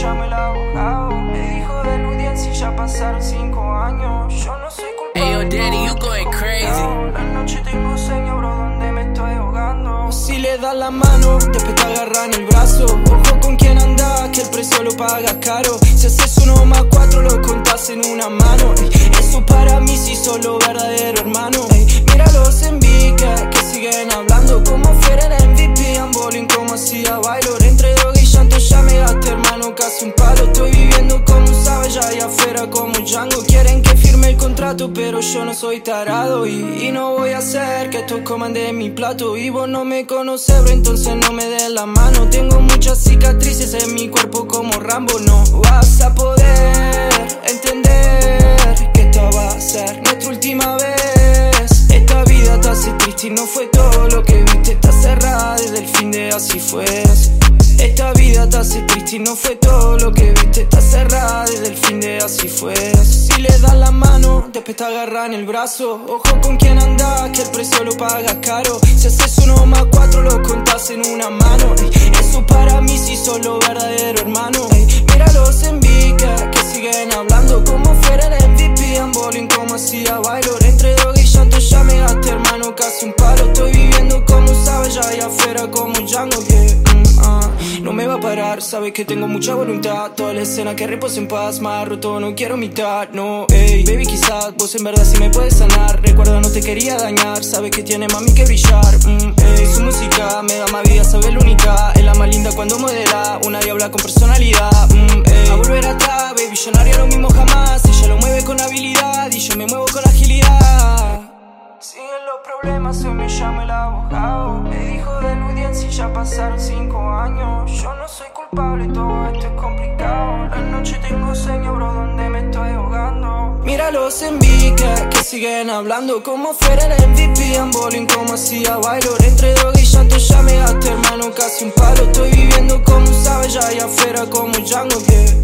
llama el abogado. Me dijo de la audiencia y ya pasaron 5 años. Yo no soy culpable. Hey, yo, Daddy, you going crazy. La noche tengo sueño, bro, donde me estoy ahogando. Si le das la mano, después te agarran el brazo. Ojo con quien andás, que el precio lo pagas caro. Si haces 1 más 4, lo contás en una mano. Eso para mí sí son los verdaderos hermanos. Míralos en Vika, que siguen hablando como fuera el MVP. I'm bowling como hacía Baylor. Entre droga y llanto ya me gasté, hermano, casi un palo. Estoy viviendo como un savage allá afuera como Django. Quieren que firme el contrato, pero yo no soy tarado. Y no voy a hacer que estos coman de mi plato. Y vos no me conoces, bro, entonces no me des la mano. Tengo muchas cicatrices en mi cuerpo como Rambo. No vas a poder entender que esta va a ser nuestra última vez. Esta vida te hace triste y no fue todo lo que viste. Está cerrada desde el fin de así fue. Esta vida te hace triste y no fue todo lo que viste. Está cerrada desde el fin de así fue. Si le das la mano, después te agarran el brazo. Ojo con quien andás, que el precio lo pagas caro. Si haces 1 más 4, lo contás en una mano. Eso para mí sí son los verdaderos hermanos. Míralos en Vika, que siguen hablando como fuera el MVP. I'm bowling como hacía Baylor. Entre droga y llanto ya me gasté, hermano, casi un palo. Estoy viviendo como un savage allá afuera como Django, No me va a parar, sabes que tengo mucha voluntad. Toda la escena que reposa en paz, más roto, no quiero mitad, no, ey. Baby, quizás vos en verdad sí me puedes sanar. Recuerda, no te quería dañar, sabes que tiene mami que brillar, ey. Su música me da más vida, sabe la única. Es la más linda cuando modela, una diabla con personalidad, ey. A volver atrás, baby, yo no haría lo mismo jamás. Ella lo mueve con habilidad y yo me muevo con agilidad. Siguen los problemas, hoy me llama el abogado. Me dijo de la audiencia y ya pasaron 5 años. Yo no soy culpable, todo esto es complicado. La noche tengo sueño, bro, donde me estoy ahogando. Míralos en Vika, que siguen hablando como fuera el MVP. I'm bowling como hacía Baylor. Entre droga y llanto ya me gasté, hermano, casi un palo. Estoy viviendo como un savage allá afuera como Django,